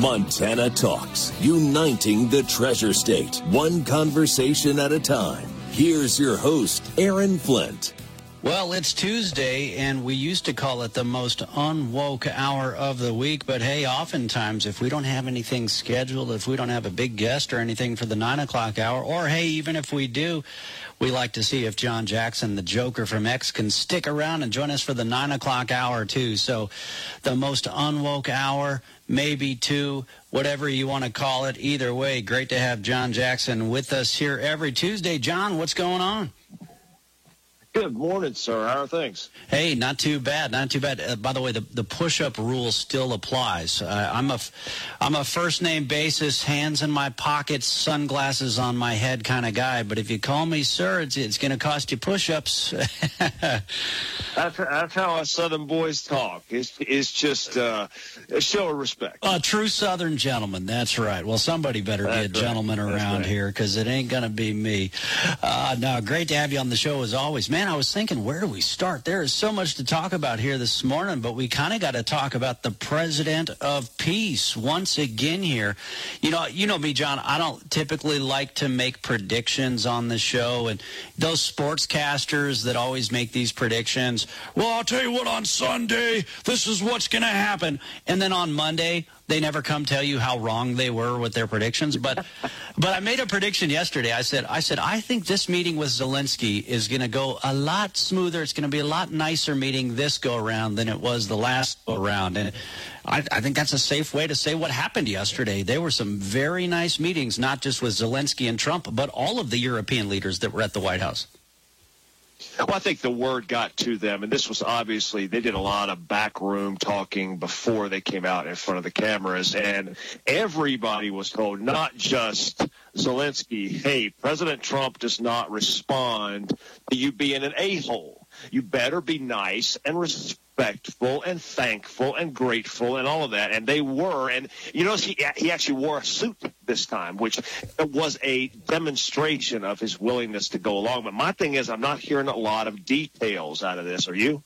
Montana Talks, uniting the Treasure State, one conversation at a time. Here's your host, Aaron Flint. Well, it's Tuesday, and we used to call it the most unwoke hour of the week. But, hey, oftentimes, if we don't have anything scheduled, if we don't have a big guest or anything for the 9 o'clock hour, or, hey, even if we do, we like to see if John Jackson, the Joker from X, can stick around and join us for the 9 o'clock hour, too. So the most unwoke hour, maybe two, whatever you want to call it. Either way, great to have John Jackson with us here every Tuesday. John, what's going on? Good morning, sir. How are things? Hey, not too bad, not too bad. By the way, the push-up rule still applies. I'm a first-name basis, hands in my pockets, sunglasses on my head kind of guy. But if you call me sir, it's going to cost you push-ups. That's how us Southern boys talk. It's just a show of respect. A true Southern gentleman. That's right. Well, somebody better be a gentleman around here, because it ain't going to be me. No, great to have you on the show as always, man. I was thinking, where do we start? There is so much to talk about here this morning, but we kind of got to talk about the President of Peace once again here. You know me, John, I don't typically like to make predictions on the show, and those sportscasters that always make these predictions, well, I'll tell you what, on Sunday, this is what's going to happen. And then on Monday, they never come tell you how wrong they were with their predictions. But I made a prediction yesterday. I said, I think this meeting with Zelensky is going to go a lot smoother. It's going to be a lot nicer meeting this go-around than it was the last go-around. And I think that's a safe way to say what happened yesterday. There were some very nice meetings, not just with Zelensky and Trump, but all of the European leaders that were at the White House. Well, I think the word got to them, and this was obviously, they did a lot of backroom talking before they came out in front of the cameras, and everybody was told, not just Zelensky, hey, President Trump does not respond to you being an a-hole. You better be nice and respectful and thankful and grateful and all of that. And they were. And you notice he actually wore a suit this time, which was a demonstration of his willingness to go along. But my thing is, I'm not hearing a lot of details out of this. Are you?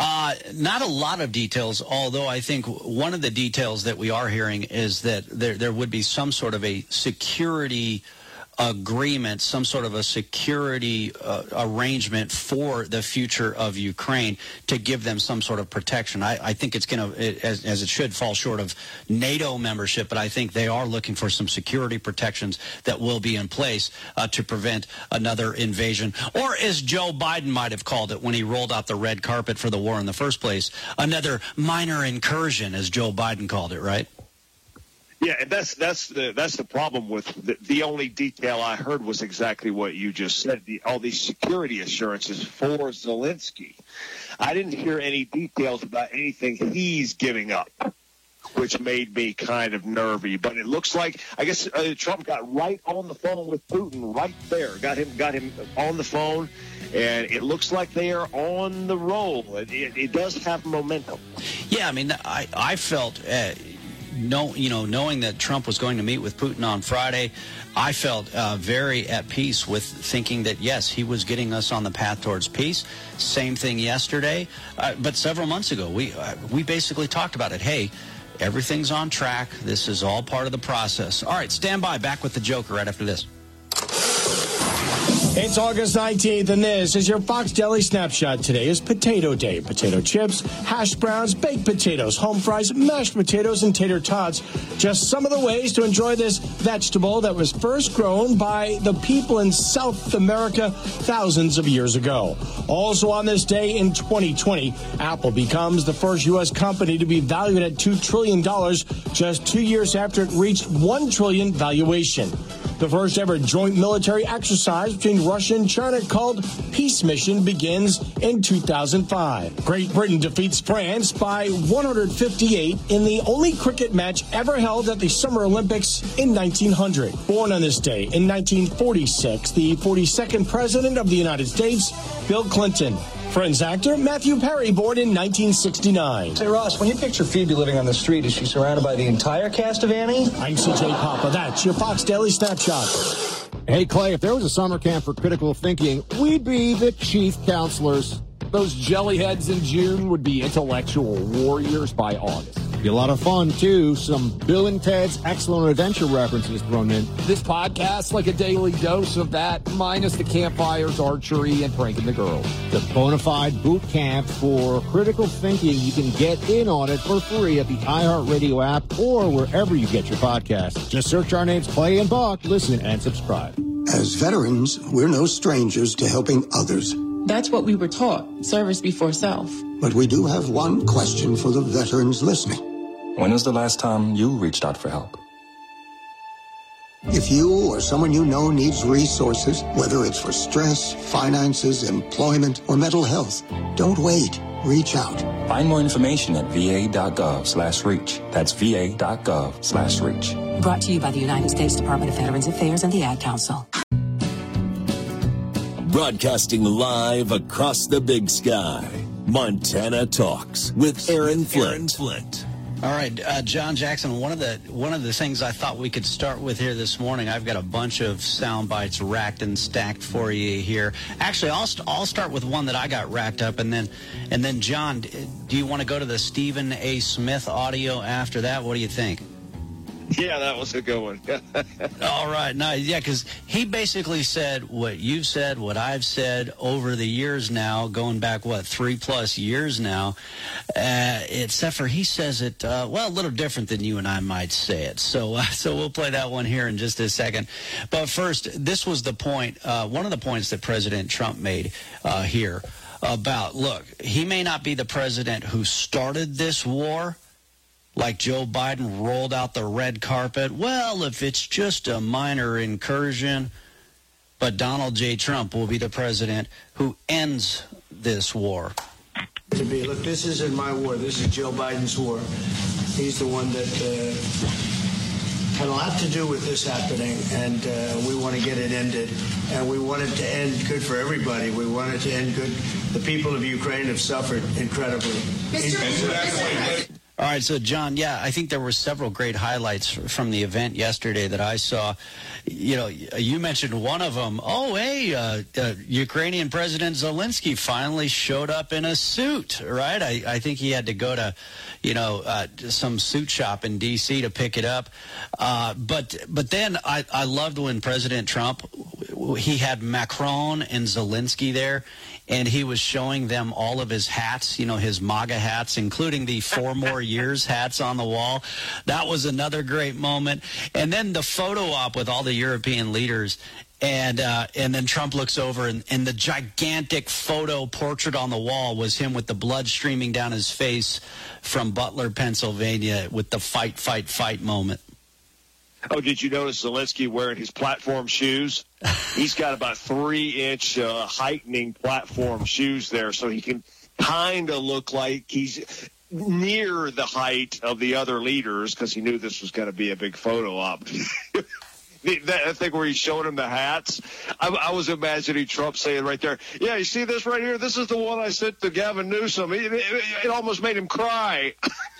Not a lot of details, although I think one of the details that we are hearing is that there would be some sort of a security agreement, some sort of a security arrangement for the future of Ukraine to give them some sort of protection. I think it's going to, as it should, fall short of NATO membership, but I think they are looking for some security protections that will be in place to prevent another invasion, or as Joe Biden might have called it when he rolled out the red carpet for the war in the first place, another minor incursion, as Joe Biden called it, right? Yeah, and that's the problem with the only detail I heard was exactly what you just said. All these security assurances for Zelensky. I didn't hear any details about anything he's giving up, which made me kind of nervy. But it looks like, I guess Trump got right on the phone with Putin right there, got him on the phone. And it looks like they are on the roll. It does have momentum. Yeah, I mean, I felt. Knowing that Trump was going to meet with Putin on Friday, I felt very at peace with thinking that, yes, he was getting us on the path towards peace. Same thing yesterday. But several months ago, we basically talked about it. Hey, everything's on track. This is all part of the process. All right, stand by. Back with the Joker right after this. It's August 19th, and this is your Fox Deli Snapshot. Today is Potato Day. Potato chips, hash browns, baked potatoes, home fries, mashed potatoes, and tater tots. Just some of the ways to enjoy this vegetable that was first grown by the people in South America thousands of years ago. Also on this day in 2020, Apple becomes the first U.S. company to be valued at $2 trillion just 2 years after it reached $1 trillion valuation. The first ever joint military exercise between Russia and China called Peace Mission begins in 2005. Great Britain defeats France by 158 in the only cricket match ever held at the Summer Olympics in 1900. Born on this day in 1946, the 42nd President of the United States, Bill Clinton. Friends actor Matthew Perry, born in 1969. Say, Ross, when you picture Phoebe living on the street, is she surrounded by the entire cast of Annie? I'm CJ Papa. That's your Fox Daily Snapshot. Hey, Clay, if there was a summer camp for critical thinking, we'd be the chief counselors. Those jellyheads in June would be intellectual warriors by August. Be a lot of fun, too. Some Bill and Ted's Excellent Adventure references thrown in. This podcast, like a daily dose of that, minus the campfires, archery, and pranking the girls. The Bonafide Boot Camp for critical thinking. You can get in on it for free at the iHeartRadio app or wherever you get your podcasts. Just search our names, Clay and Buck, listen, and subscribe. As veterans, we're no strangers to helping others. That's what we were taught, service before self. But we do have one question for the veterans listening. When was the last time you reached out for help? If you or someone you know needs resources, whether it's for stress, finances, employment, or mental health, don't wait. Reach out. Find more information at va.gov/reach. That's va.gov/reach. Brought to you by the United States Department of Veterans Affairs and the Ad Council. Broadcasting live across the big sky. Montana Talks with Aaron Flint. All right, John Jackson, one of the things I thought we could start with here this morning, I've got a bunch of sound bites racked and stacked for you here. Actually, I'll start with one that I got racked up, and then John, do you want to go to the Stephen A. Smith audio after that? What do you think? Yeah, that was a good one. All right. Nice. Yeah, because he basically said what you've said, what I've said over the years now, going back, 3+ years now, except for he says it, a little different than you and I might say it. So we'll play that one here in just a second. But first, this was the point, one of the points that President Trump made here about, look, he may not be the president who started this war, like Joe Biden rolled out the red carpet. Well, if it's just a minor incursion, but Donald J. Trump will be the president who ends this war. Look, this isn't my war. This is Joe Biden's war. He's the one that had a lot to do with this happening, and we want to get it ended. And we want it to end good for everybody. We want it to end good. The people of Ukraine have suffered incredibly. All right, so, John, I think there were several great highlights from the event yesterday that I saw. You mentioned one of them. Oh, hey, Ukrainian President Zelensky finally showed up in a suit, right? I think he had to go to, some suit shop in D.C. to pick it up. But then I loved when President Trump, he had Macron and Zelensky there, and he was showing them all of his hats, his MAGA hats, including the 4 more years hats on the wall. That was another great moment. And then the photo op with all the European leaders. And then Trump looks over, and the gigantic photo portrait on the wall was him with the blood streaming down his face from Butler, Pennsylvania, with the fight moment. Oh, did you notice Zelensky wearing his platform shoes? He's got about 3-inch heightening platform shoes there, so he can kind of look like he's near the height of the other leaders because he knew this was going to be a big photo op. That thing where he's showing him the hats, I was imagining Trump saying right there, yeah, you see this right here? This is the one I sent to Gavin Newsom. It almost made him cry.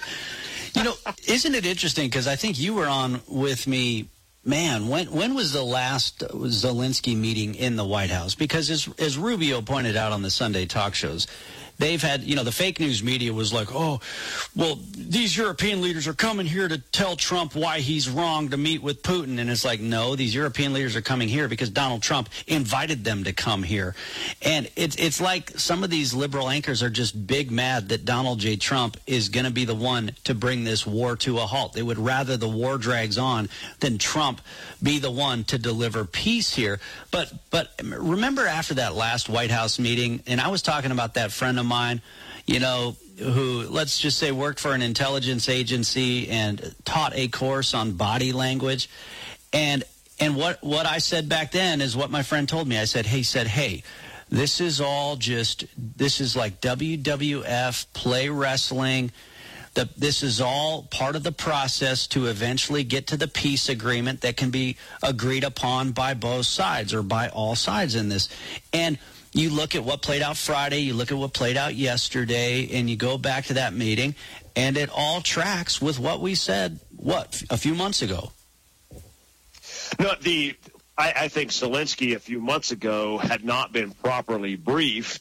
Isn't it interesting? Because I think you were on with me, man, when was the last Zelensky meeting in the White House? Because as Rubio pointed out on the Sunday talk shows, they've had, the fake news media was like, oh, well, these European leaders are coming here to tell Trump why he's wrong to meet with Putin. And it's like, no, these European leaders are coming here because Donald Trump invited them to come here. And it's like some of these liberal anchors are just big mad that Donald J. Trump is going to be the one to bring this war to a halt. They would rather the war drags on than Trump be the one to deliver peace here. But remember after that last White House meeting, and I was talking about that friend of mine, who, let's just say, worked for an intelligence agency and taught a course on body language. And what I said back then is what my friend told me. I said, hey, this is like WWF, play wrestling. This is all part of the process to eventually get to the peace agreement that can be agreed upon by both sides or by all sides in this. And you look at what played out Friday, you look at what played out yesterday, and you go back to that meeting, and it all tracks with what we said, a few months ago. No, I think Zelensky a few months ago had not been properly briefed,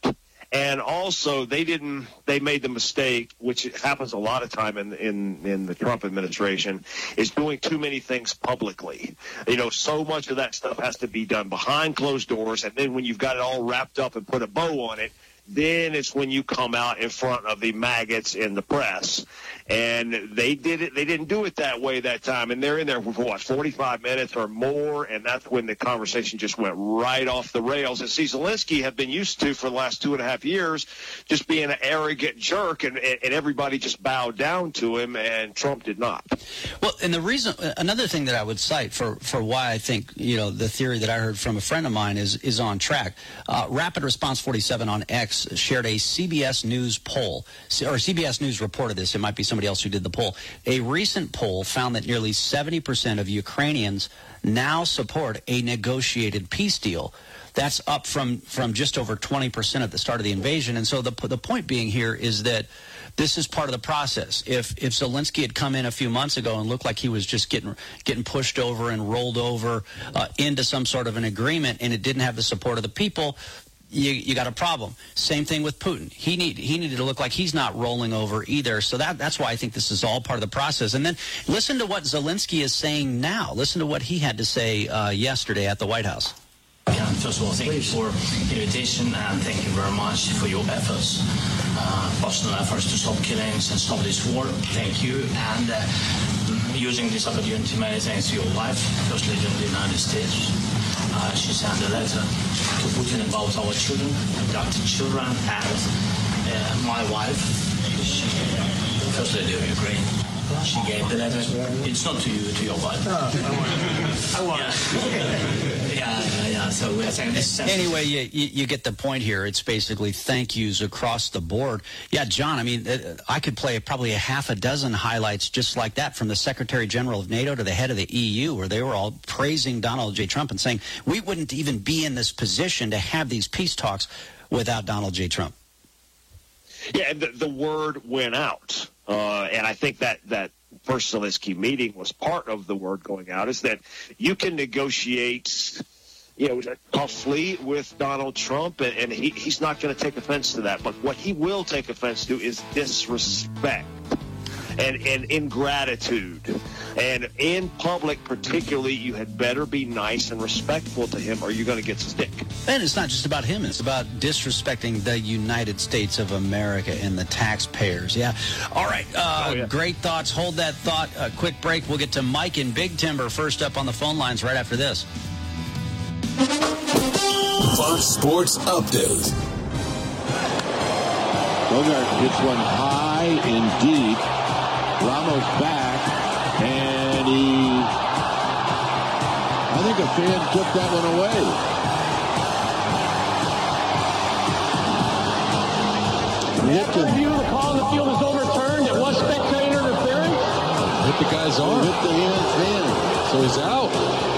And also, they made the mistake, which happens a lot of time in the Trump administration, is doing too many things publicly. So much of that stuff has to be done behind closed doors, and then when you've got it all wrapped up and put a bow on it, then it's when you come out in front of the maggots in the press. And they didn't do it that way that time. And they're in there for 45 minutes or more, and that's when the conversation just went right off the rails. And Zelensky had been used to for the last 2.5 years just being an arrogant jerk, and everybody just bowed down to him, and Trump did not. Well, and the reason, another thing that I would cite for why I think, the theory that I heard from a friend of mine is on track. Rapid Response 47 on X shared a CBS News poll, or CBS News reported this. It might be somebody else who did the poll. A recent poll found that nearly 70% of Ukrainians now support a negotiated peace deal. That's up from just over 20% at the start of the invasion. And so the point being here is that this is part of the process. If Zelensky had come in a few months ago and looked like he was just getting pushed over and rolled over into some sort of an agreement, and it didn't have the support of the people, you got a problem. Same thing with Putin. He needed to look like he's not rolling over either. So that's why I think this is all part of the process. And then listen to what Zelensky is saying now. Listen to what he had to say yesterday at the White House. First of all, thank you for the invitation, and thank you very much for your efforts, personal efforts to stop killings and stop this war. Thank you. And using this opportunity, many thanks to your wife, First Lady of the United States. She sent a letter to Putin about our children, adopted children, and my wife, First Lady of Ukraine. She gave the letter. It's not to you, to your wife. I want it. Yeah. So we're saying this. Anyway, you get the point here. It's basically thank yous across the board. Yeah, John, I mean, I could play probably a half a dozen highlights just like that, from the Secretary General of NATO to the head of the EU, where they were all praising Donald J. Trump and saying we wouldn't even be in this position to have these peace talks without Donald J. Trump. Yeah, and the word went out. And I think that first Zelensky meeting was part of the word going out, is that you can negotiate, toughly with Donald Trump, and he's not going to take offense to that. But what he will take offense to is disrespect and ingratitude. And in public particularly, you had better be nice and respectful to him, or you're going to get stick. And it's not just about him. It's about disrespecting the United States of America and the taxpayers. Yeah. All right. Great thoughts. Hold that thought. A quick break. We'll get to Mike in Big Timber first up on the phone lines right after this. Fox Sports Update. Bogart hits one high and deep. Ramos back, and I think a fan took that one away. Review the call on the field is overturned. It was spectator interference. Hit the guy's arm. Hit the hand. So he's out.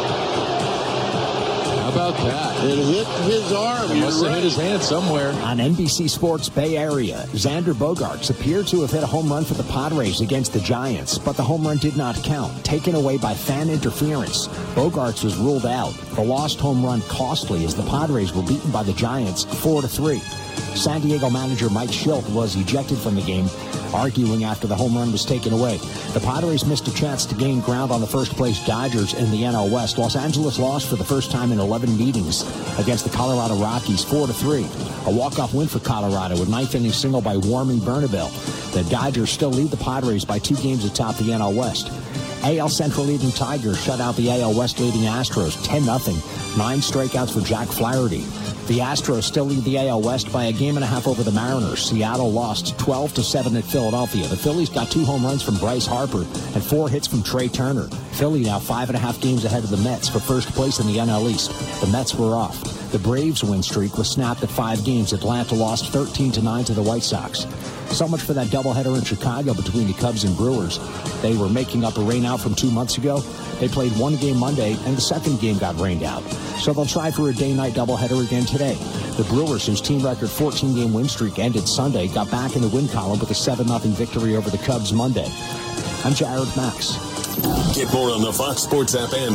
How about that? It hit his arm. It must have hit his hand somewhere. On NBC Sports Bay Area, Xander Bogaerts appeared to have hit a home run for the Padres against the Giants, but the home run did not count, taken away by fan interference. Bogaerts was ruled out. The lost home run costly as the Padres were beaten by the Giants 4-3. San Diego manager Mike Shildt was ejected from the game, arguing after the home run was taken away. The Padres missed a chance to gain ground on the first-place Dodgers in the NL West. Los Angeles lost for the first time in 11 meetings against the Colorado Rockies 4-3. A walk-off win for Colorado, a ninth-inning single by Warming Bernabel. The Dodgers still lead the Padres by 2 games atop the NL West. AL Central leading Tigers shut out the AL West leading Astros 10-0. 9 strikeouts for Jack Flaherty. The Astros still lead the AL West by a game and a half over the Mariners. Seattle lost 12-7 at Philadelphia. The Phillies got 2 home runs from Bryce Harper and 4 hits from Trey Turner. Philly now 5.5 games ahead of the Mets for first place in the NL East. The Mets were off. The Braves' win streak was snapped at 5 games. Atlanta lost 13-9 to the White Sox. So much for that doubleheader in Chicago between the Cubs and Brewers. They were making up a rainout from 2 months ago. They played 1 game Monday, and the second game got rained out. So they'll try for a day-night doubleheader again today. The Brewers, whose team record 14-game win streak ended Sunday, got back in the win column with a 7-0 victory over the Cubs Monday. I'm Jared Max. Get more on the Fox Sports app and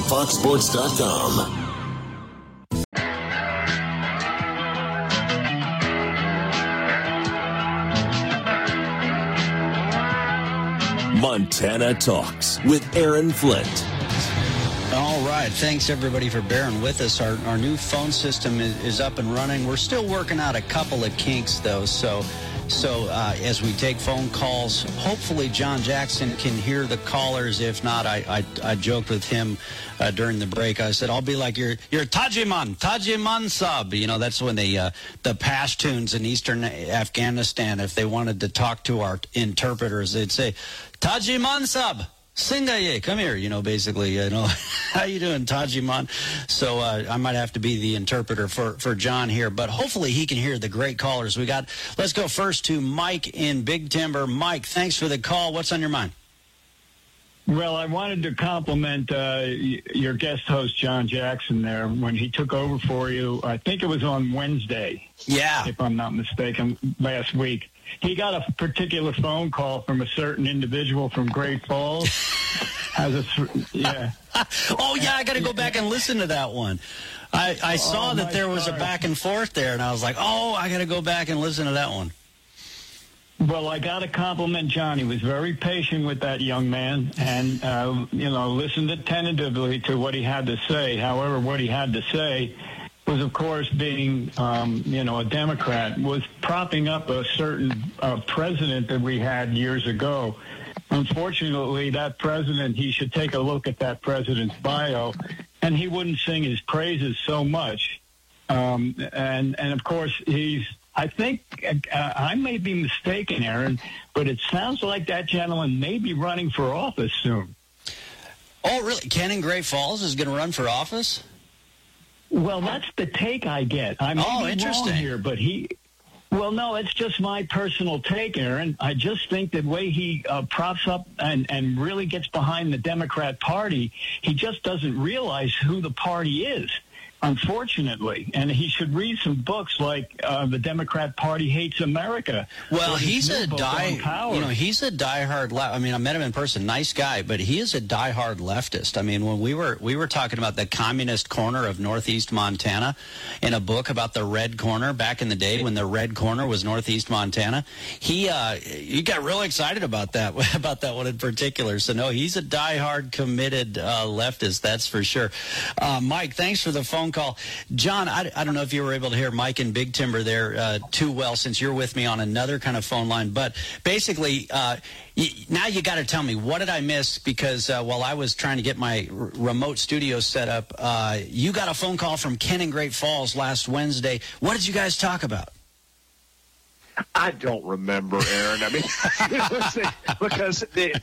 foxsports.com. Montana Talks with Aaron Flint. All right. Thanks, everybody, for bearing with us. Our new phone system is up and running. We're still working out a couple of kinks, though. So as we take phone calls, hopefully John Jackson can hear the callers. If not, I joked with him during the break. I said, I'll be like your Tajiman sub. You know, that's when the Pashtuns in eastern Afghanistan, if they wanted to talk to our interpreters, they'd say, Tajiman sub. Singaye, come here, basically, how you doing, Tajiman? So I might have to be the interpreter for John here, but hopefully he can hear the great callers we got. Let's go first to Mike in Big Timber. Mike, thanks for the call. What's on your mind? Well, I wanted to compliment your guest host, John Jackson, there, when he took over for you. I think it was on Wednesday. Yeah. If I'm not mistaken, last week. He got a particular phone call from a certain individual from Great Falls. Yeah. Oh, yeah, I got to go back and listen to that one. I saw that there was a back and forth there, and I was like, I got to go back and listen to that one. Well, I got to compliment John. He was very patient with that young man and, listened attentively to what he had to say. However, what he had to say was, of course, being, a Democrat, was propping up a certain president that we had years ago. Unfortunately, that president, he should take a look at that president's bio, and he wouldn't sing his praises so much. And of course, I think I may be mistaken, Aaron, but it sounds like that gentleman may be running for office soon. Oh, really? Ken in Great Falls is going to run for office? Well, that's the take I get. I may be wrong here, but well, no, it's just my personal take, Aaron. I just think the way he props up and really gets behind the Democrat Party, he just doesn't realize who the party is, unfortunately. And he should read some books like The Democrat Party Hates America. Well, he's a diehard I mean, I met him in person, nice guy, but he is a diehard leftist. I mean, when we were talking about the communist corner of Northeast Montana in a book about the red corner back in the day when the red corner was Northeast Montana, he got real excited about that one in particular. So no, he's a diehard committed leftist, that's for sure. Mike, thanks for the phone call. John, I don't know if you were able to hear Mike in Big Timber there too well, since you're with me on another kind of phone line. But basically, now you got to tell me, what did I miss? Because while I was trying to get my remote studio set up, you got a phone call from Ken in Great Falls last Wednesday. What did you guys talk about? I don't remember, Aaron. I mean, because the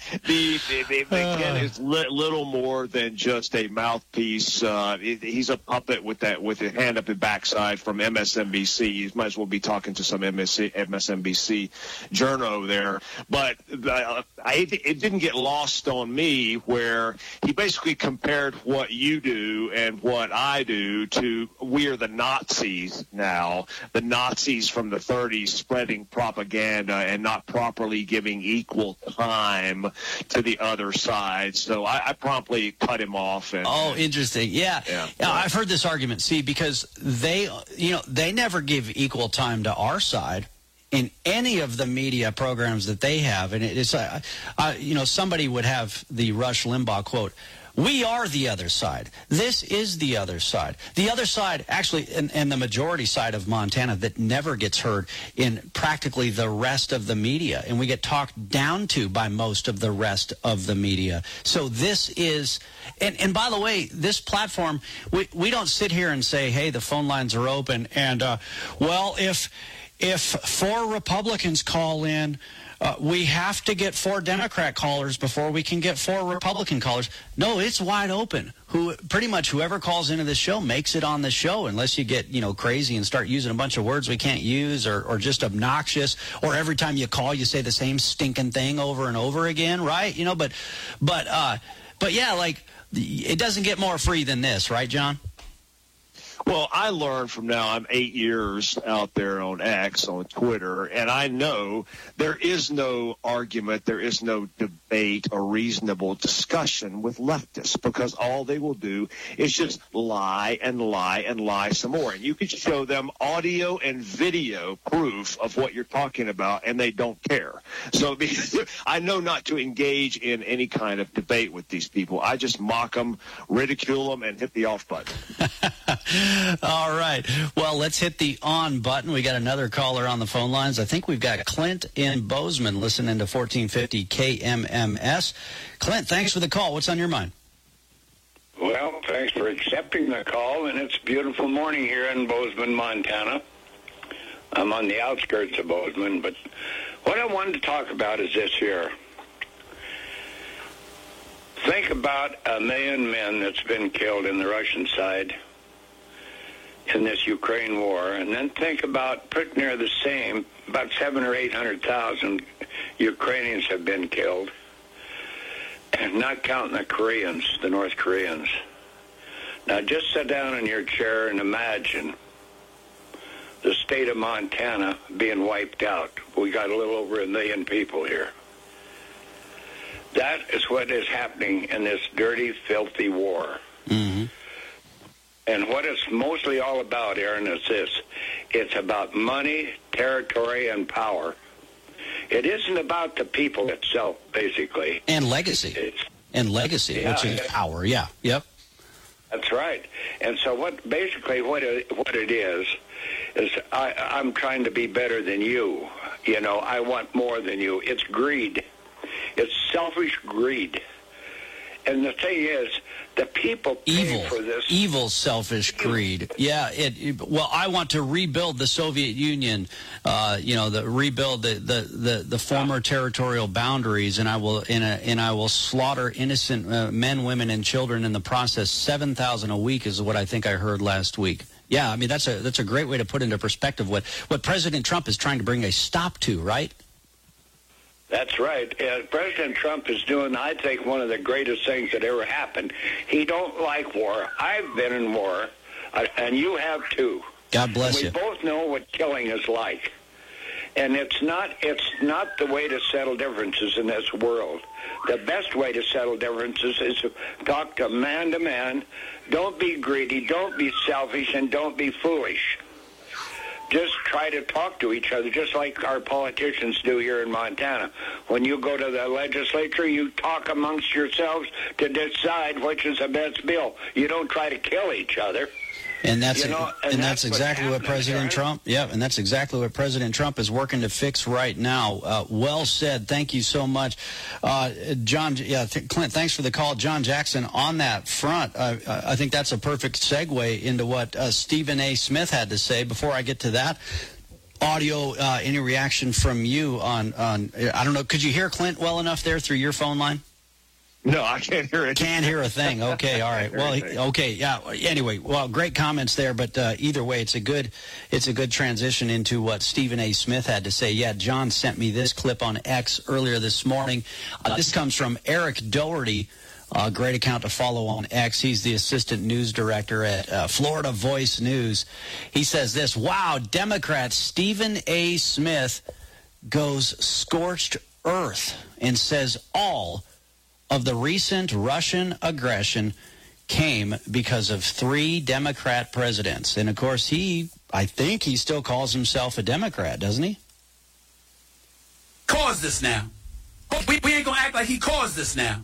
Ken is little more than just a mouthpiece. He's a puppet with his hand up the backside from MSNBC. You might as well be talking to some MSNBC journo there. But it didn't get lost on me where he basically compared what you do and what I do to we're the Nazis now, the Nazis from the 30s spreading propaganda and not properly giving equal time to the other side. So I promptly cut him off. Interesting. Yeah. I've heard this argument. See, because they never give equal time to our side in any of the media programs that they have. And it's, somebody would have the Rush Limbaugh quote, "We are the other side. This is the other side." The other side, actually, and the majority side of Montana that never gets heard in practically the rest of the media. And we get talked down to by most of the rest of the media. So this is, and by the way, this platform, we don't sit here and say, hey, the phone lines are open. And, if 4 Republicans call in, we have to get 4 Democrat callers before we can get 4 Republican callers. No, it's wide open. Pretty much whoever calls into the show makes it on the show, unless you get, crazy and start using a bunch of words we can't use, or just obnoxious, or every time you call you say the same stinking thing over and over again, right? But yeah, like, it doesn't get more free than this, right, John? Well, I learned from now, I'm 8 years out there on X, on Twitter, and I know there is no argument, there is no debate or reasonable discussion with leftists, because all they will do is just lie and lie and lie some more. And you can show them audio and video proof of what you're talking about, and they don't care. So I know not to engage in any kind of debate with these people. I just mock them, ridicule them, and hit the off button. All right. Well, let's hit the on button. We got another caller on the phone lines. I think we've got Clint in Bozeman listening to 1450 KMMS. Clint, thanks for the call. What's on your mind? Well, thanks for accepting the call, and it's a beautiful morning here in Bozeman, Montana. I'm on the outskirts of Bozeman, but what I wanted to talk about is this here. Think about 1 million men that's been killed in the Russian side in this Ukraine war, and then think about pretty near the same, about 700,000 or 800,000 Ukrainians have been killed, and not counting the Koreans, the North Koreans. Now just sit down in your chair and imagine the state of Montana being wiped out. We got a little over 1 million people here. That is what is happening in this dirty, filthy war. Mm-hmm. And what it's mostly all about, Aaron, is this. It's about money, territory, and power. It isn't about the people itself, basically. And legacy. Yeah, which is power, yeah. Yep. That's right. And so what it is I'm trying to be better than you. You know, I want more than you. It's greed. It's selfish greed. And the thing is, the people pay for this. Evil, selfish greed. Yeah. Well, I want to rebuild the Soviet Union. Rebuild the former territorial boundaries, and I will slaughter innocent men, women, and children in the process. 7,000 a week is what I think I heard last week. Yeah, I mean that's a great way to put into perspective what President Trump is trying to bring a stop to, right? That's right. President Trump is doing, I think, one of the greatest things that ever happened. He don't like war. I've been in war, and you have too. God bless you. We both know what killing is like. And it's not the way to settle differences in this world. The best way to settle differences is to talk to man. Don't be greedy, don't be selfish, and don't be foolish. Just try to talk to each other, just like our politicians do here in Montana. When you go to the legislature, you talk amongst yourselves to decide which is the best bill. You don't try to kill each other. And that's exactly what President Trump. Yeah, and that's exactly what President Trump is working to fix right now. Well said. Thank you so much, John. Yeah, Clint. Thanks for the call, John Jackson. On that front, I think that's a perfect segue into what Stephen A. Smith had to say. Before I get to that audio, any reaction from you on? I don't know. Could you hear Clint well enough there through your phone line? No, I can't hear it. Can't hear a thing. Okay, all right. Well, okay, yeah. Anyway, well, great comments there, but either way, it's a good transition into what Stephen A. Smith had to say. Yeah, John sent me this clip on X earlier this morning. This comes from Eric Doherty, a great account to follow on X. He's the assistant news director at Florida Voice News. He says this: "Wow, Democrat Stephen A. Smith goes scorched earth and says all of the recent Russian aggression came because of 3 Democrat presidents." And, of course, I think he still calls himself a Democrat, doesn't he? Caused this now. We ain't going to act like he caused this now.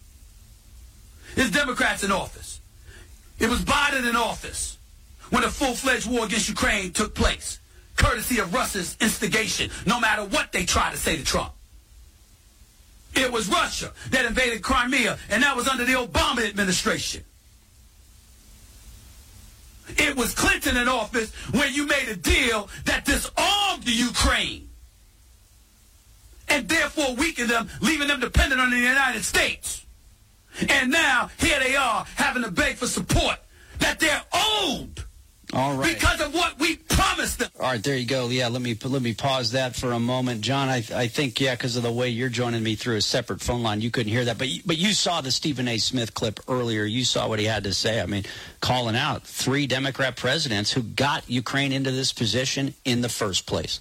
There's Democrats in office. It was Biden in office when a full-fledged war against Ukraine took place, courtesy of Russia's instigation, no matter what they try to say to Trump. It was Russia that invaded Crimea, and that was under the Obama administration. It was Clinton in office when you made a deal that disarmed the Ukraine and therefore weakened them, leaving them dependent on the United States. And now, here they are having to beg for support that they're owed All right. Because of what we promised them. All right, there you go. Yeah, let me pause that for a moment. John, I think, because of the way you're joining me through a separate phone line, you couldn't hear that. But you saw the Stephen A. Smith clip earlier. You saw what he had to say. I mean, calling out 3 Democrat presidents who got Ukraine into this position in the first place.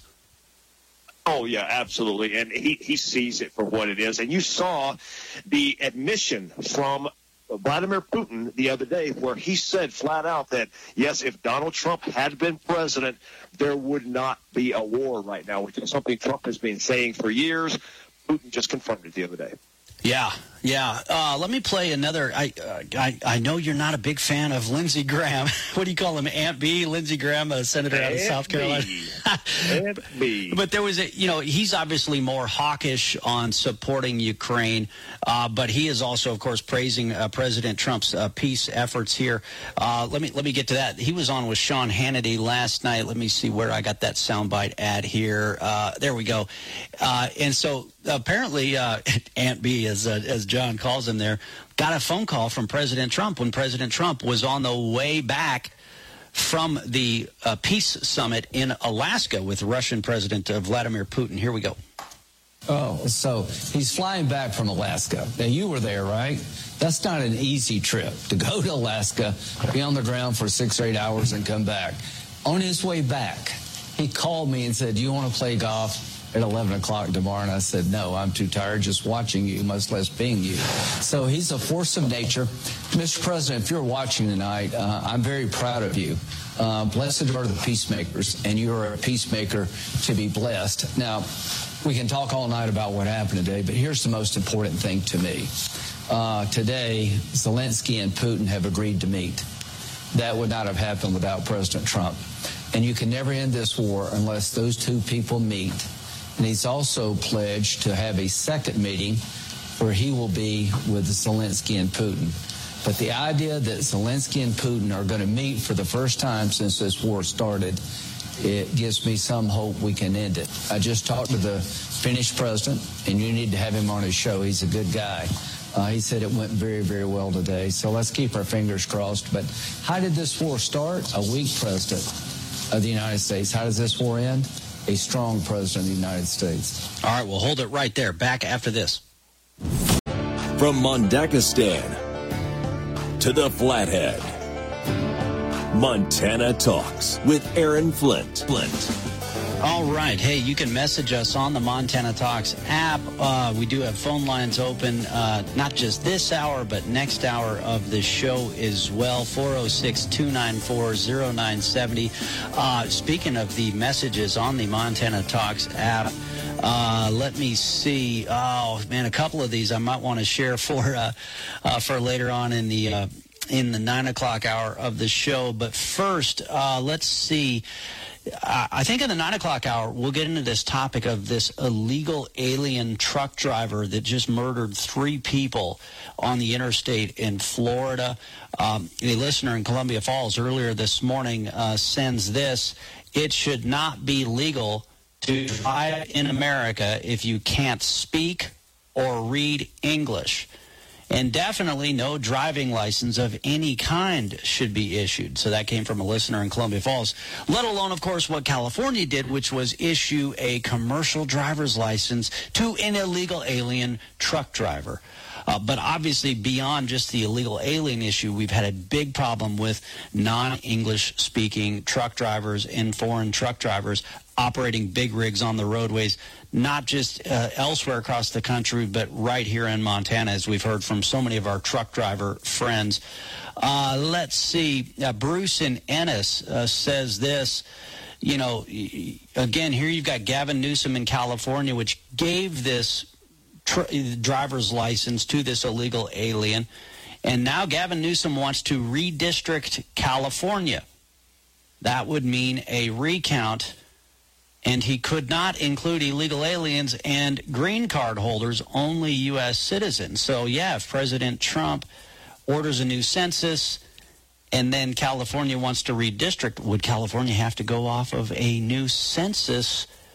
Oh, yeah, absolutely. And he sees it for what it is. And you saw the admission from Vladimir Putin the other day where he said flat out that, yes, if Donald Trump had been president, there would not be a war right now, which is something Trump has been saying for years. Putin just confirmed it the other day. Yeah. Let me play another. I know you're not a big fan of Lindsey Graham. What do you call him? Aunt B? Lindsey Graham, a senator out of South Carolina. Aunt B. But there was he's obviously more hawkish on supporting Ukraine, but he is also, of course, praising President Trump's peace efforts here. Let me get to that. He was on with Sean Hannity last night. Let me see where I got that soundbite ad here. There we go. And so apparently Aunt B, as John calls him there, got a phone call from President Trump when President Trump was on the way back from the peace summit in Alaska with Russian President Vladimir Putin. Here we go. Oh, so he's flying back from Alaska. Now, you were there, right? That's not an easy trip to go to Alaska, be on the ground for 6 or 8 hours and come back. On his way back, he called me and said, "Do you want to play golf at 11 o'clock tomorrow?" And I said, "No, I'm too tired just watching you, much less being you." So he's a force of nature. Mr. President, if you're watching tonight, I'm very proud of you. Blessed are the peacemakers, and you're a peacemaker to be blessed. Now, we can talk all night about what happened today, but here's the most important thing to me. Today, Zelensky and Putin have agreed to meet. That would not have happened without President Trump. And you can never end this war unless those two people meet. And he's also pledged to have a second meeting where he will be with Zelensky and Putin. But the idea that Zelensky and Putin are going to meet for the first time since this war started, it gives me some hope we can end it. I just talked to the Finnish president, and you need to have him on his show. He's a good guy. He said it went very, very well today. So let's keep our fingers crossed. But how did this war start? A weak president of the United States. How does this war end? A strong president of the United States. All right, we'll hold it right there. Back after this. From Mondakistan to the Flathead, Montana Talks with Aaron Flint. All right. Hey, you can message us on the Montana Talks app. We do have phone lines open, not just this hour, but next hour of the show as well, 406-294-0970. Speaking of the messages on the Montana Talks app, let me see. Oh, man, a couple of these I might want to share for later on in the 9 o'clock hour of the show. But first, let's see. I think in the 9 o'clock hour, we'll get into this topic of this illegal alien truck driver that just murdered 3 people on the interstate in Florida. A listener in Columbia Falls earlier this morning sends this: "It should not be legal to drive in America if you can't speak or read English. And definitely no driving license of any kind should be issued." So that came from a listener in Columbia Falls. Let alone, of course, what California did, which was issue a commercial driver's license to an illegal alien truck driver. But obviously, beyond just the illegal alien issue, we've had a big problem with non-English speaking truck drivers and foreign truck drivers operating big rigs on the roadways, not just elsewhere across the country, but right here in Montana, as we've heard from so many of our truck driver friends. Let's see. Bruce in Ennis says this. You know, again, here you've got Gavin Newsom in California, which gave this driver's license to this illegal alien. And now Gavin Newsom wants to redistrict California. That would mean a recount, and he could not include illegal aliens and green card holders, only U.S. citizens. So, yeah, if President Trump orders a new census and then California wants to redistrict, would California have to go off of a new census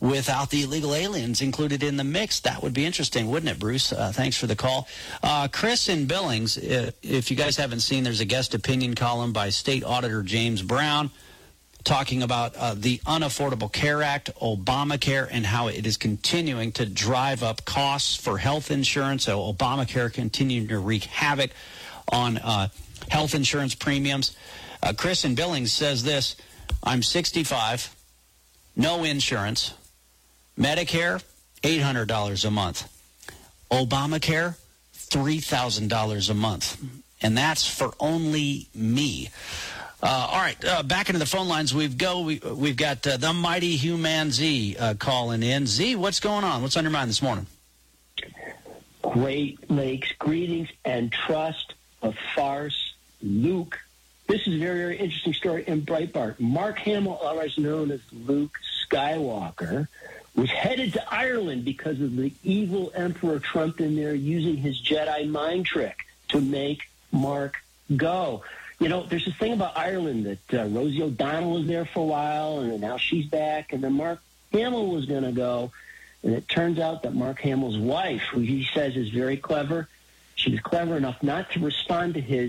without the illegal aliens included in the mix. That would be interesting, wouldn't it, Bruce? Thanks for the call. Chris in Billings, if you guys haven't seen, there's a guest opinion column by State Auditor James Brown talking about the Unaffordable Care Act, Obamacare, and how it is continuing to drive up costs for health insurance. So Obamacare continuing to wreak havoc on health insurance premiums. Chris in Billings says this: I'm 65, no insurance, Medicare, $800 a month, Obamacare, $3,000 a month, and that's for only me. All right, back into the phone lines we go. We've got the mighty Human Z calling in. Z, what's going on? What's on your mind this morning? Great Lakes, greetings and trust of farce. Luke, this is a very, very interesting story in Breitbart. Mark Hamill, otherwise known as Luke Skywalker, was headed to Ireland because of the evil Emperor Trump in there using his Jedi mind trick to make Mark go. You know, there's this thing about Ireland that Rosie O'Donnell was there for a while, and now she's back, and then Mark Hamill was going to go. And it turns out that Mark Hamill's wife, who he says is very clever, she was clever enough not to respond to his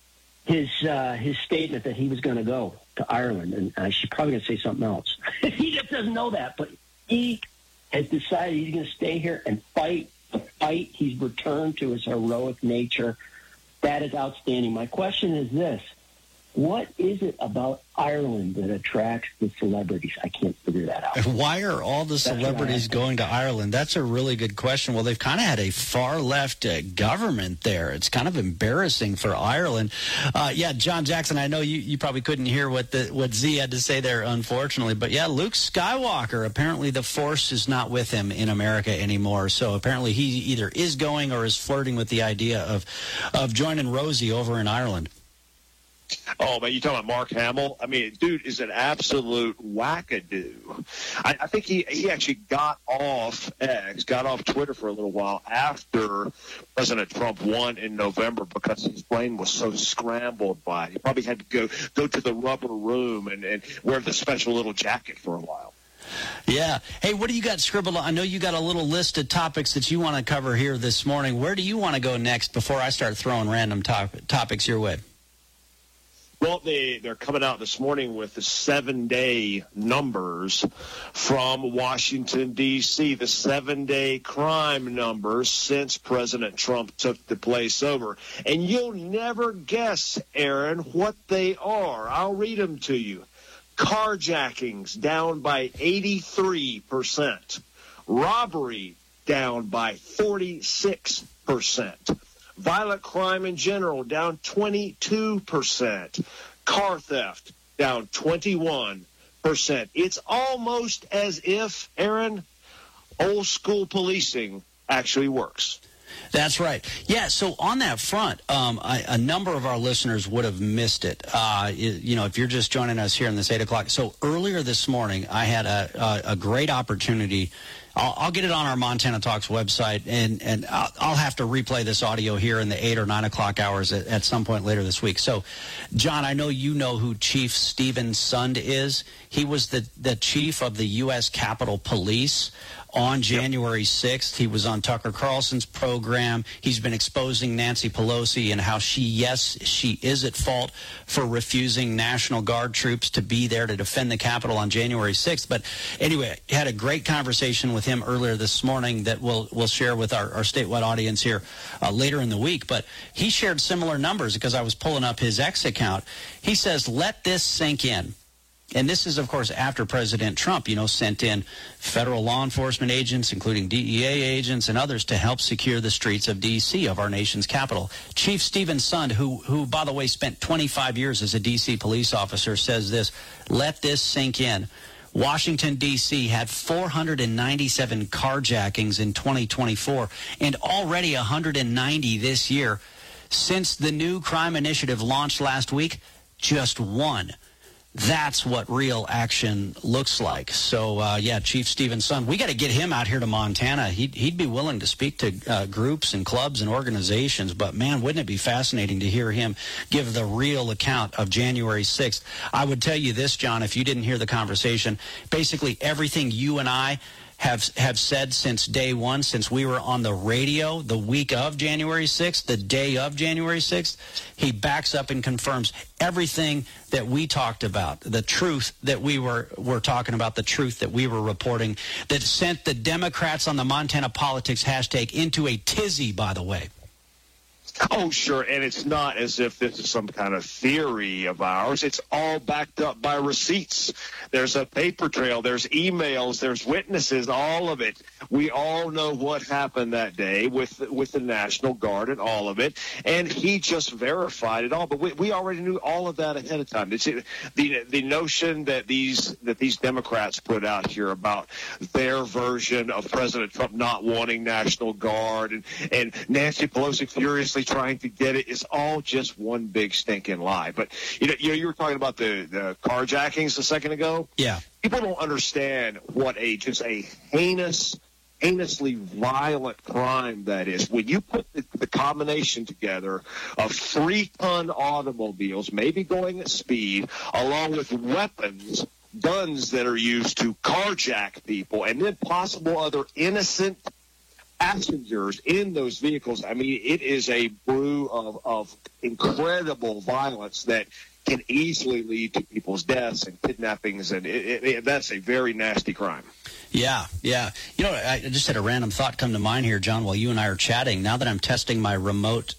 statement that he was going to go to Ireland. And she's probably going to say something else. He just doesn't know that, but he has decided he's going to stay here and fight the fight. He's returned to his heroic nature. That is outstanding. My question is this: what is it about Ireland that attracts the celebrities? I can't figure that out. Why are all the celebrities going to Ireland? That's a really good question. Well, they've kind of had a far-left government there. It's kind of embarrassing for Ireland. Yeah, John Jackson, I know you probably couldn't hear what Z had to say there, unfortunately. But, yeah, Luke Skywalker, apparently the Force is not with him in America anymore. So apparently he either is going or is flirting with the idea of joining Rosie over in Ireland. Oh, man, you talking about Mark Hamill? I mean, dude is an absolute wackadoo. I think he actually got off Twitter for a little while after President Trump won in November because his brain was so scrambled by it. He probably had to go to the rubber room and wear the special little jacket for a while. Yeah. Hey, what do you got scribbled on? I know you got a little list of topics that you want to cover here this morning. Where do you want to go next before I start throwing random topics your way? Well, they're coming out this morning with the 7-day numbers from Washington, D.C., the 7-day crime numbers since President Trump took the place over. And you'll never guess, Aaron, what they are. I'll read them to you. Carjackings down by 83%. Robbery down by 46%. Violent crime in general down 22%. Car theft down 21%. It's almost as if, Aaron, old school policing actually works. That's right. Yeah, so on that front, a number of our listeners would have missed it. If you're just joining us here in this 8 o'clock. So earlier this morning, I had a great opportunity. I'll get it on our Montana Talks website, and I'll have to replay this audio here in the 8 or 9 o'clock hours at some point later this week. So, John, I know you know who Chief Steven Sund is. He was the chief of the U.S. Capitol Police. On January 6th, he was on Tucker Carlson's program. He's been exposing Nancy Pelosi and how she is at fault for refusing National Guard troops to be there to defend the Capitol on January 6th. But anyway, had a great conversation with him earlier this morning that we'll share with our statewide audience here later in the week. But he shared similar numbers because I was pulling up his X account. He says, let this sink in. And this is, of course, after President Trump, sent in federal law enforcement agents, including DEA agents and others, to help secure the streets of D.C., of our nation's capital. Chief Steven Sund, who, by the way, spent 25 years as a D.C. police officer, says this: let this sink in. Washington, D.C. had 497 carjackings in 2024 and already 190 this year. Since the new crime initiative launched last week, just one. That's what real action looks like. So, Chief Stephen Sund, we got to get him out here to Montana. He'd be willing to speak to groups and clubs and organizations, but, man, wouldn't it be fascinating to hear him give the real account of January 6th? I would tell you this, John, if you didn't hear the conversation, basically everything you and I have said since day one, since we were on the radio the week of January 6th, the day of January 6th, he backs up and confirms everything that we talked about, the truth that we were talking about, the truth that we were reporting, that sent the Democrats on the Montana Politics hashtag into a tizzy, by the way. Oh, sure, and it's not as if this is some kind of theory of ours. It's all backed up by receipts. There's a paper trail. There's emails. There's witnesses, all of it. We all know what happened that day with the National Guard and all of it, and he just verified it all. But we already knew all of that ahead of time. It's the notion that these Democrats put out here about their version of President Trump not wanting National Guard and Nancy Pelosi furiously trying to get it is all just one big stinking lie. But you were talking about the carjackings a second ago. Yeah, people don't understand what just a heinously violent crime that is. When you put the combination together of 3-ton automobiles, maybe going at speed, along with weapons, guns that are used to carjack people, and then possible other innocent passengers in those vehicles. I mean, it is a brew of incredible violence that can easily lead to people's deaths and kidnappings, and that's a very nasty crime. Yeah. I just had a random thought come to mind here, John, while you and I are chatting. Now that I'm testing my remote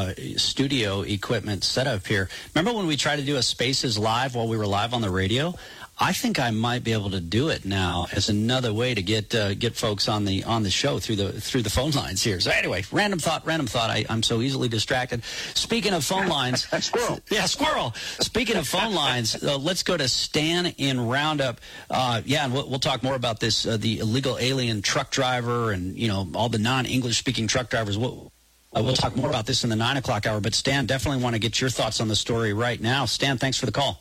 studio equipment setup here, remember when we tried to do a Spaces Live while we were live on the radio? I think I might be able to do it now as another way to get folks on the show through the phone lines here. So anyway, random thought. I'm so easily distracted. Speaking of phone lines, squirrel. Yeah, squirrel. Speaking of phone lines, let's go to Stan in Roundup. And we'll talk more about this. The illegal alien truck driver and all the non-English speaking truck drivers. We'll talk more about this in the 9 o'clock hour. But Stan, definitely want to get your thoughts on the story right now. Stan, thanks for the call.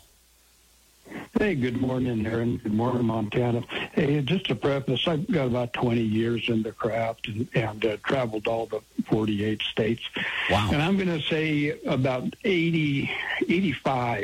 Hey, good morning, Aaron. Good morning, Montana. Hey, just to preface, I've got about 20 years in the craft and traveled all the 48 states. Wow. And I'm going to say about 85,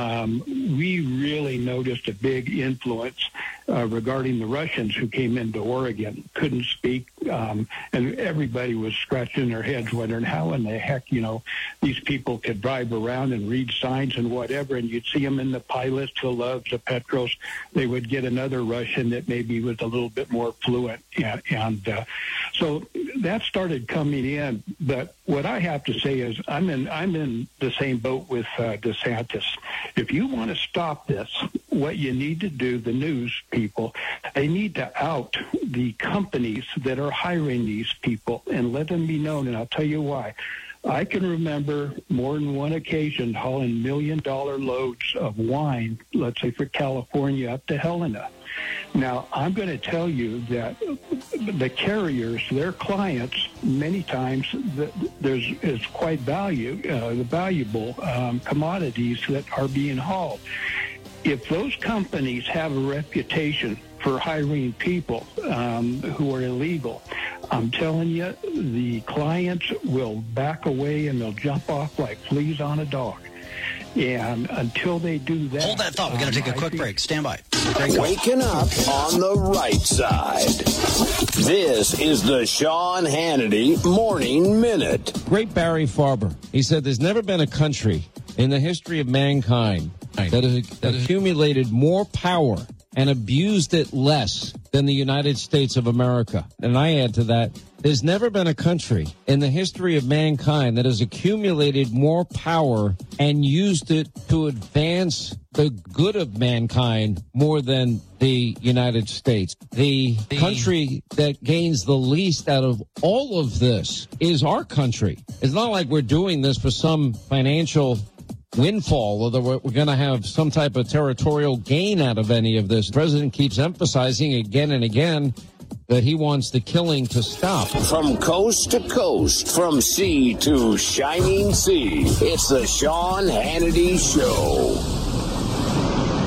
we really noticed a big influence regarding the Russians who came into Oregon, couldn't speak, and everybody was scratching their heads wondering how in the heck, these people could drive around and read signs and whatever, and you'd see them in the pilots, the Loves, the Petros. They would get another Russian that maybe was a little bit more fluent, and so that started coming in. But what I have to say is I'm in the same boat with DeSantis. If you want to stop this, what you need to do, the news people, they need to out the companies that are hiring these people and let them be known. And I'll tell you why. I can remember more than one occasion hauling $1 million loads of wine, let's say for California, up to Helena. Now, I'm going to tell you that the carriers, their clients, many times is quite valuable commodities that are being hauled. If those companies have a reputation for hiring people who are illegal, I'm telling you, the clients will back away and they'll jump off like fleas on a dog. And until they do that... Hold that thought. We're going to take a quick break. Stand by. Waking up on the right side. This is the Sean Hannity Morning Minute. Great Barry Farber. He said there's never been a country in the history of mankind that has accumulated more power and abused it less than the United States of America. And I add to that, there's never been a country in the history of mankind that has accumulated more power and used it to advance the good of mankind more than the United States. The country that gains the least out of all of this is our country. It's not like we're doing this for some financial windfall, or that we're going to have some type of territorial gain out of any of this. The president keeps emphasizing again and again that he wants the killing to stop. From coast to coast, from sea to shining sea, it's the Sean Hannity Show.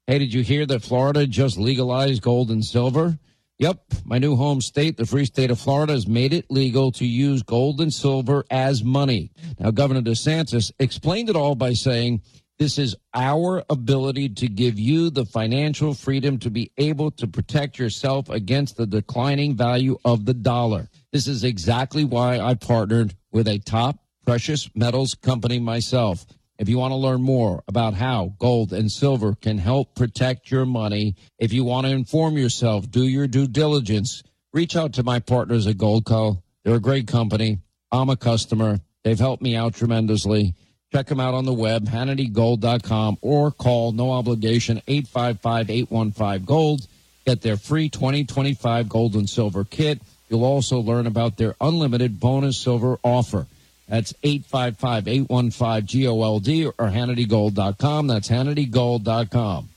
Hey, did you hear that Florida just legalized gold and silver? Yep, my new home state, the free state of Florida, has made it legal to use gold and silver as money. Now, Governor DeSantis explained it all by saying, this is our ability to give you the financial freedom to be able to protect yourself against the declining value of the dollar. This is exactly why I partnered with a top precious metals company myself. If you want to learn more about how gold and silver can help protect your money, if you want to inform yourself, do your due diligence, reach out to my partners at Goldco. They're a great company. I'm a customer. They've helped me out tremendously. Check them out on the web, HannityGold.com, or call, no obligation, 855-815-GOLD. Get their free 2025 gold and silver kit. You'll also learn about their unlimited bonus silver offer. That's 855-815-GOLD or HannityGold.com. That's HannityGold.com.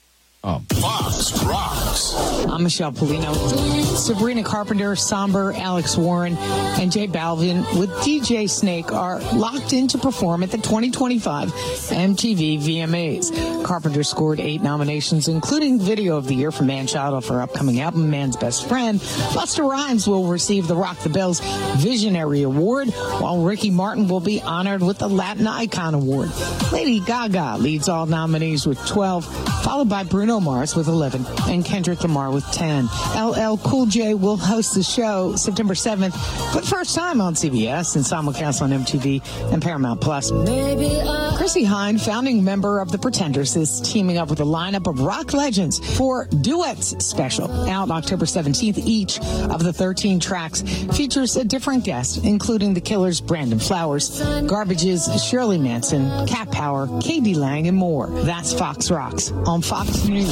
Fox Rocks. I'm Michelle Polino. Sabrina Carpenter, Somber, Alex Warren, and Jay Balvin with DJ Snake are locked in to perform at the 2025 MTV VMAs. Carpenter scored 8 nominations, including Video of the Year for Man Child off her upcoming album, Man's Best Friend. Busta Rhymes will receive the Rock the Bells Visionary Award, while Ricky Martin will be honored with the Latin Icon Award. Lady Gaga leads all nominees with 12, followed by Bruno Mars with 11 and Kendrick Lamar with 10. LL Cool J will host the show September 7th for the first time on CBS and simulcast on MTV and Paramount Plus. Chrissy Hynde, founding member of the Pretenders, is teaming up with a lineup of rock legends for Duets Special. Out October 17th, each of the 13 tracks features a different guest, including The Killers' Brandon Flowers, Garbage's Shirley Manson, Cat Power, K.D. Lang, and more. That's Fox Rocks on Fox News.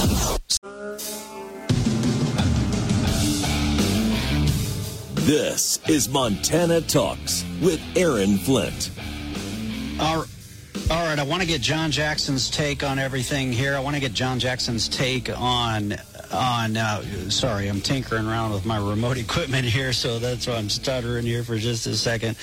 This is Montana Talks with Aaron Flint. All right, I want to get John Jackson's take on everything here. I want to get John Jackson's take on sorry, I'm tinkering around with my remote equipment here, so that's why I'm stuttering here for just a second.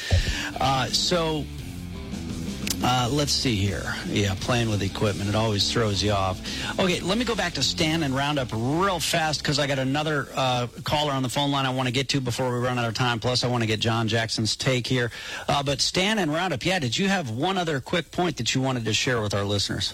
Let's see here. Yeah, playing with equipment, it always throws you off. Okay, let me go back to Stan and Roundup real fast because I got another caller on the phone line I want to get to before we run out of time. Plus, I want to get John Jackson's take here. But Stan and Roundup, yeah, did you have one other quick point that you wanted to share with our listeners?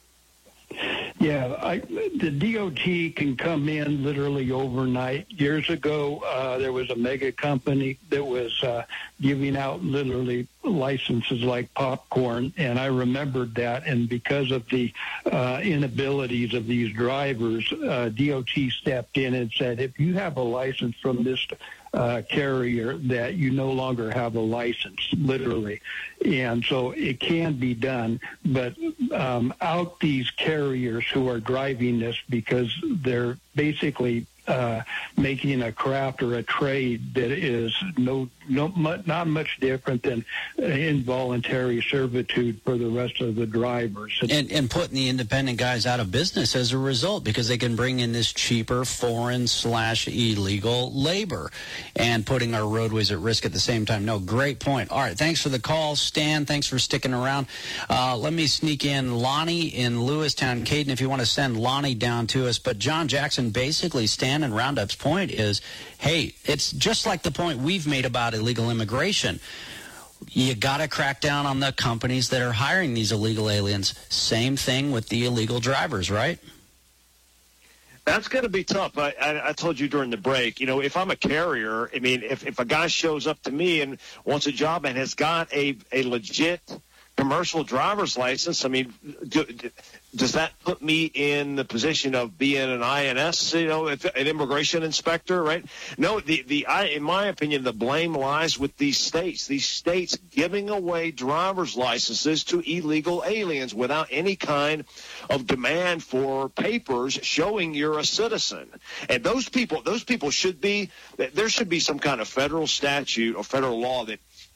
Yeah, the DOT can come in literally overnight. Years ago, there was a mega company that was giving out literally licenses like popcorn, and I remembered that. And because of the inabilities of these drivers, DOT stepped in and said, if you have a license from this carrier, that you no longer have a license, literally. And so it can be done, but out these carriers who are driving this because they're basically making a craft or a trade that is not much different than involuntary servitude for the rest of the drivers. And putting the independent guys out of business as a result, because they can bring in this cheaper foreign/illegal labor and putting our roadways at risk at the same time. No, great point. All right, thanks for the call, Stan. Thanks for sticking around. Let me sneak in Lonnie in Lewistown. Caden, if you want to send Lonnie down to us. But John Jackson, basically, Stan and Roundup's point is, hey, it's just like the point we've made about illegal immigration. You got to crack down on the companies that are hiring these illegal aliens. Same thing with the illegal drivers, right? That's going to be tough. I told you during the break, if I'm a carrier, I mean, if a guy shows up to me and wants a job and has got a legit commercial driver's license, I mean, does that put me in the position of being an INS, an immigration inspector, right? No, in my opinion, the blame lies with these states giving away driver's licenses to illegal aliens without any kind of demand for papers showing you're a citizen. And those people there should be some kind of federal statute or federal law that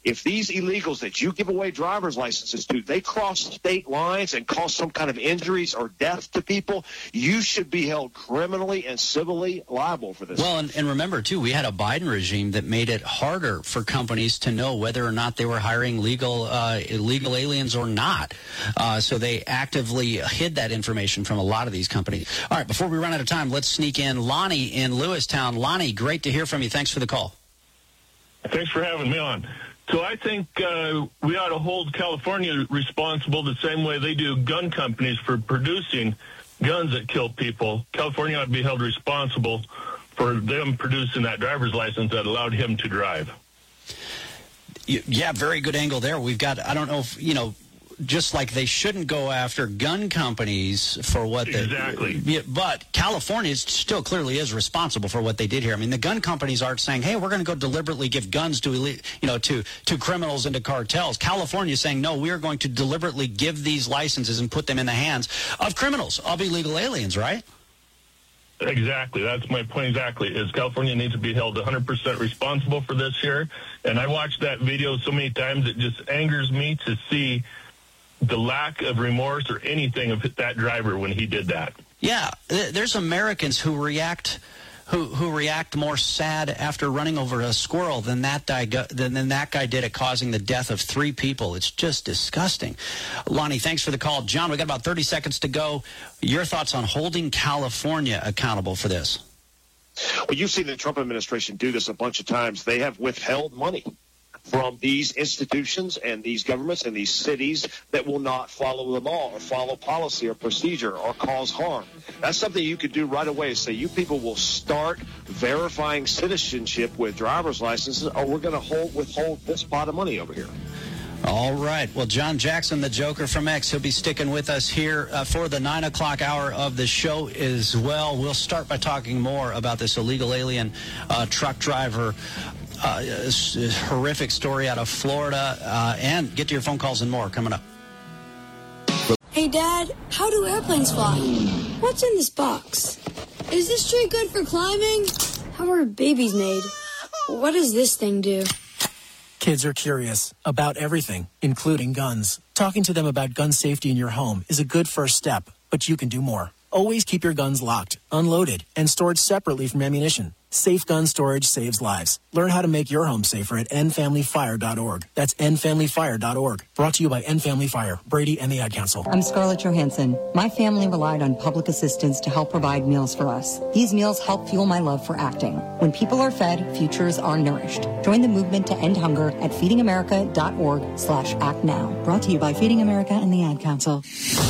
if these illegals that you give away driver's licenses to, they cross state lines and cause some kind of injuries or death to people, you should be held criminally and civilly liable for this. Well, and remember, too, we had a Biden regime that made it harder for companies to know whether or not they were hiring illegal aliens or not. So they actively hid that information from a lot of these companies. All right, before we run out of time, let's sneak in Lonnie in Lewistown. Lonnie, great to hear from you. Thanks for the call. Thanks for having me on. So I think we ought to hold California responsible the same way they do gun companies for producing guns that kill people. California ought to be held responsible for them producing that driver's license that allowed him to drive. Yeah, very good angle there. We've got, I don't know if, just like they shouldn't go after gun companies for what they... Exactly. But California still clearly is responsible for what they did here. I mean, the gun companies aren't saying, hey, we're going to go deliberately give guns to, to criminals and to cartels. California is saying, no, we are going to deliberately give these licenses and put them in the hands of criminals, of illegal aliens, right? Exactly. That's my point exactly, is California needs to be held 100% responsible for this here. And I watched that video so many times, it just angers me to see the lack of remorse or anything of that driver when he did that. Yeah, there's Americans who react more sad after running over a squirrel than that guy did at causing the death of 3 people. It's just disgusting. Lonnie, thanks for the call. John, we got about 30 seconds to go. Your thoughts on holding California accountable for this? Well, you've seen the Trump administration do this a bunch of times. They have withheld money from these institutions and these governments and these cities that will not follow the law or follow policy or procedure or cause harm. That's something you could do right away. Say, you people will start verifying citizenship with driver's licenses, or we're going to withhold this pot of money over here. All right. Well, John Jackson, the Joker from X, he'll be sticking with us here for the 9 o'clock hour of the show as well. We'll start by talking more about this illegal alien truck driver. Horrific story out of Florida, and get to your phone calls and more coming up. Hey, Dad, how do airplanes fly? What's in this box? Is this tree good for climbing? How are babies made? What does this thing do? Kids are curious about everything, including guns. Talking to them about gun safety in your home is a good first step, but you can do more. Always keep your guns locked, unloaded, and stored separately from ammunition. Safe gun storage saves lives. Learn how to make your home safer at endfamilyfire.org. That's endfamilyfire.org. Brought to you by End Family Fire, Brady, and the Ad Council. I'm Scarlett Johansson. My family relied on public assistance to help provide meals for us. These meals help fuel my love for acting. When people are fed, futures are nourished. Join the movement to end hunger at feedingamerica.org/actnow. Brought to you by Feeding America and the Ad Council.